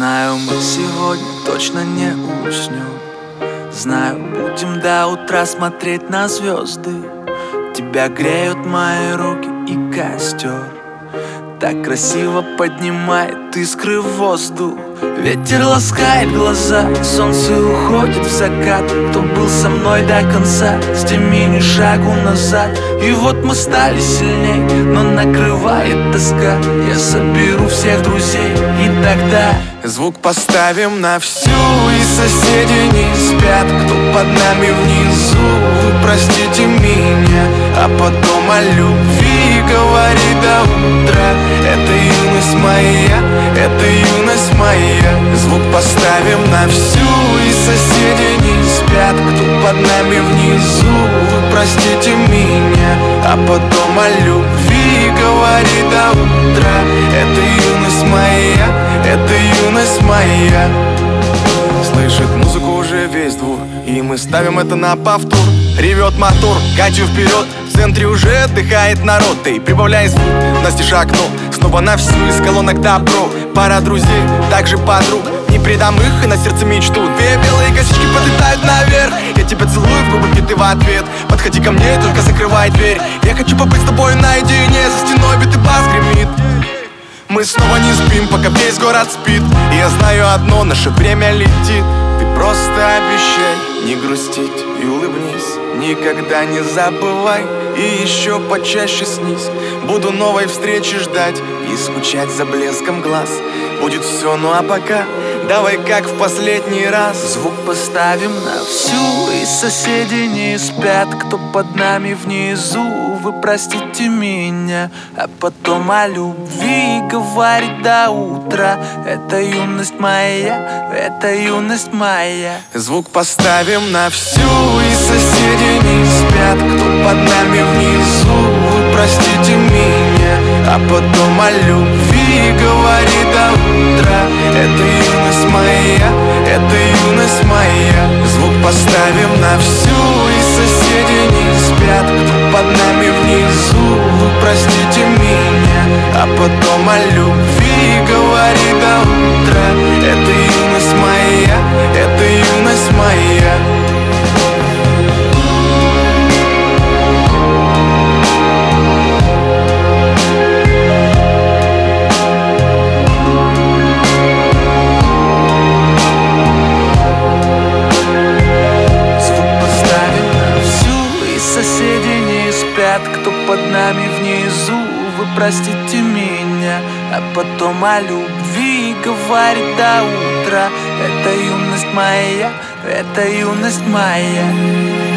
Знаю, мы сегодня точно не уснем. Знаю, будем до утра смотреть на звезды. Тебя греют мои руки и костер так красиво поднимает искры в воздух. Ветер ласкает глаза, солнце уходит в закат. Кто был со мной до конца, с теми ни шагу назад. И вот мы стали сильней, но накрывает тоска. Я соберу всех друзей, и тогда звук поставим на всю, и соседи не спят. Кто под нами внизу, вы простите меня. А потом о любви говори до утра. Это юность моя, это юность моя. Звук поставим на всю, и соседи не спят. Кто под нами внизу, вы простите меня. А потом о любви говори до утра. Это юность моя, это юность моя. Слышит музыку уже весь двор, и мы ставим это на повтор. Ревет мотор, катю вперед, в центре уже отдыхает народ. Ты прибавляй звук, настежь окно, снова на всю, из колонок добро. Пара друзей, также подруг, не предам их и на сердце мечту. Две белые косички подлетают наверх, я тебя целую в губы, и ты в ответ. Подходи ко мне, только закрывай дверь. Я хочу побыть с тобой наедине, за стеной битый бас гремит. Мы снова не спим, пока весь город спит. И я знаю одно, наше время летит. Ты просто обещай не грустить и улыбнись. Никогда не забывай и еще почаще снись. Буду новой встречи ждать и скучать за блеском глаз. Будет все, ну а пока давай как в последний раз. Звук поставим на всю, и соседи не спят. Кто под нами внизу, вы простите меня. А потом о любви говорить до утра. Это юность моя, это юность моя. Звук поставим на всю, и соседи не спят. Кто под нами внизу, вы простите меня. А потом о любви говори до утра. Это юность моя, это юность моя. Звук поставим на всю, и соседи не спят. Кто под нами внизу, вы простите меня. А потом о любви говори до утра. Это юность моя, это юность моя. Кто под нами внизу, вы простите меня. А потом о любви говорить до утра. Это юность моя, это юность моя.